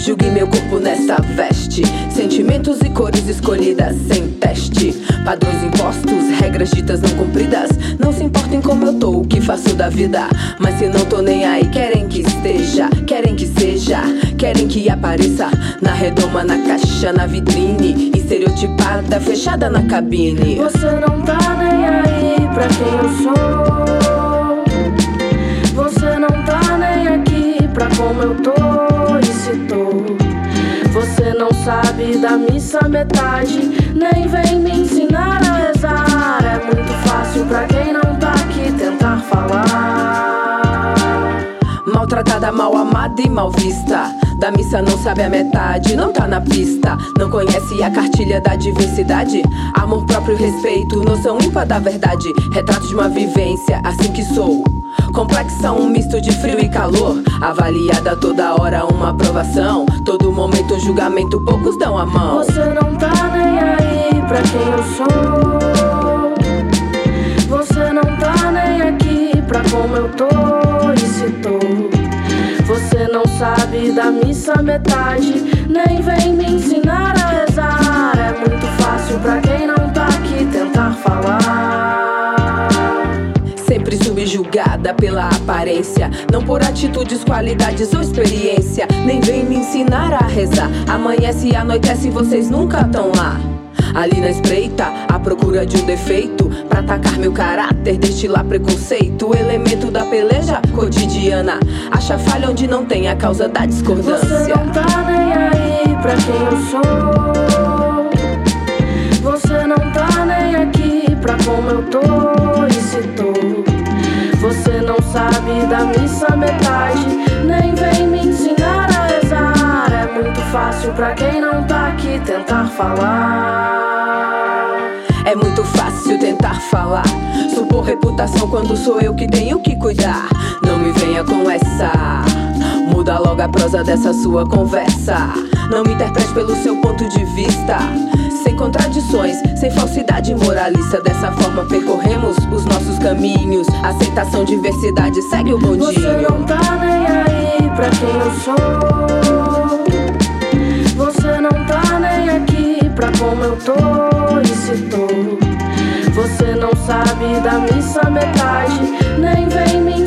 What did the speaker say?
Julgue meu corpo nessa veste, sentimentos e cores escolhidas sem teste. Padrões impostos, regras ditas não cumpridas. Não se importem como eu tô, o que faço da vida. Mas se não tô nem aí, querem que esteja, querem que seja, querem que apareça. Na redoma, na caixa, na vitrine, estereotipada, fechada na cabine. Você não tá nem aí pra quem eu sou. Você não tá nem aqui pra como eu tô e se tô. Você não sabe da missa metade, nem vem me ensinar a rezar. É muito fácil pra quem não tá aqui tentar falar. Maltratada, mal amada e mal vista. Da missa não sabe a metade, não tá na pista. Não conhece a cartilha da diversidade. Amor próprio, respeito, noção ímpar da verdade. Retrato de uma vivência, assim que sou. Complexa, um misto de frio e calor. Avaliada toda hora, uma aprovação. Todo momento um julgamento, poucos dão a mão. Você não tá nem aí pra quem eu sou. Você não tá nem aqui pra como eu tô e se tô. Você não sabe da missa metade, nem vem me ensinar a rezar. É muito fácil pra quem não tá aqui tentar falar. Sempre subjugada pela aparência, não por atitudes, qualidades ou experiência. Nem vem me ensinar a rezar. Amanhece e anoitece, vocês nunca tão lá. Ali na espreita, à procura de um defeito pra atacar meu caráter, destilar preconceito. Elemento da peleja cotidiana, acha falha onde não tem a causa da discordância. Você não tá nem aí pra quem eu sou. Você não tá nem aqui pra como eu tô e se tô. Você não sabe da missa metade, nem vem me ensinar a rezar. É muito fácil pra quem não tá aqui tentar falar. É muito fácil tentar falar, supor reputação quando sou eu que tenho que cuidar. Não me venha com essa, muda logo a prosa dessa sua conversa. Não me interprete pelo seu ponto de vista, sem contradições, sem falsidade moralista. Dessa forma percorremos os nossos caminhos. Aceitação, diversidade, segue o bondinho. Você não tá nem aí pra quem eu sou. Você não tá nem aqui pra como eu tô e se tô. Você não sabe da missa metade, nem vem me